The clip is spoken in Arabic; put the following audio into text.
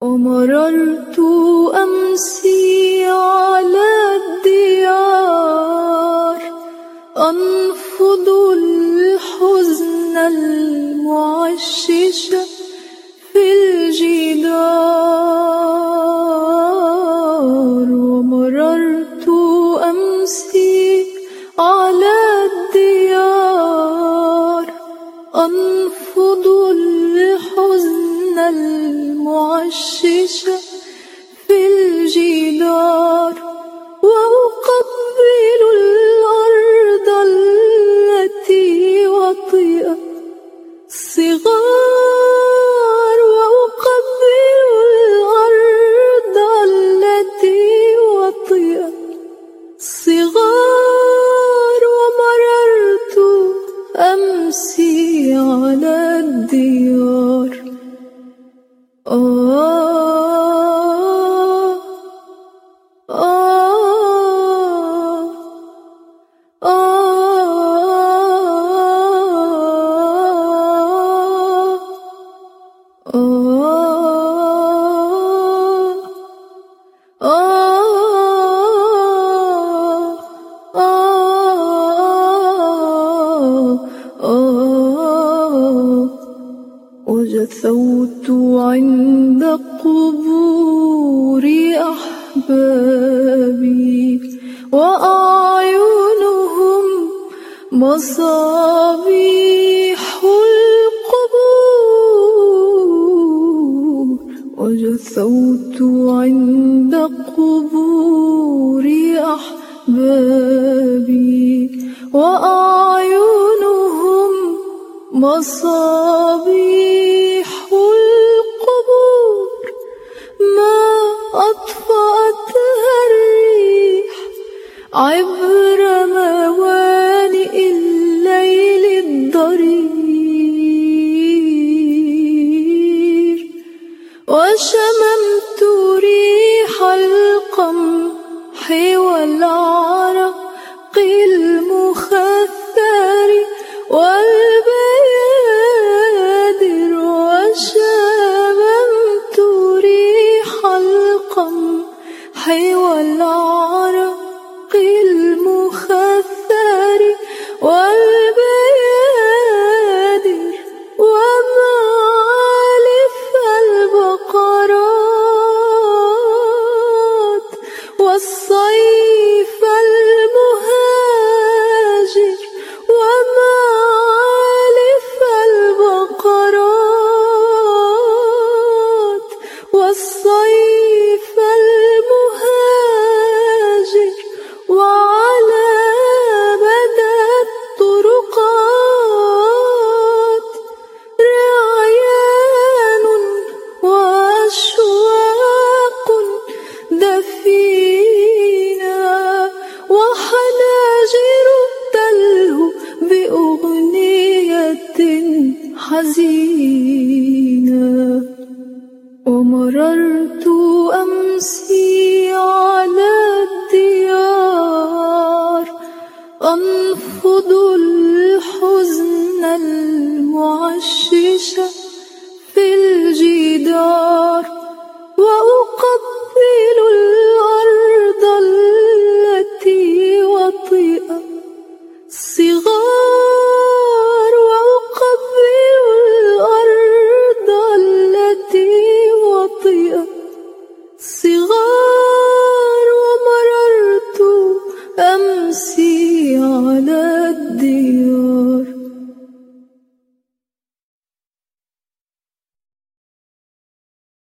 ومررت أمسي على الديار أنفض الحزن المعشش في الجدار. ومررت أمسي على الديار أنفض الحزن المعشش في الجدار وأقبل الأرض التي وطئت صغار. وأقبل الأرض التي وطئت صغار. ومررت أمسي على الديار. وجثوت عند قبور أحبابي وأعينهم مصابيح القبور. وجثوت عند قبور أحبابي وأعينهم مصابيح القبور. ما أطفأتها الريح عبر موانئ الليل الضرير. وشممت ريح القمح والعرق المخثر والبيادر. وشممت ريح القمح والعرق المخثر والبيادر ومعالف البقرات والصيف المهاجر ومعالف البقرات والصيف المهاجر. وعلى مدى الطرقات رعيان وأشواق دفينا وحناجر تلهو بأغنية حزينة. ومررت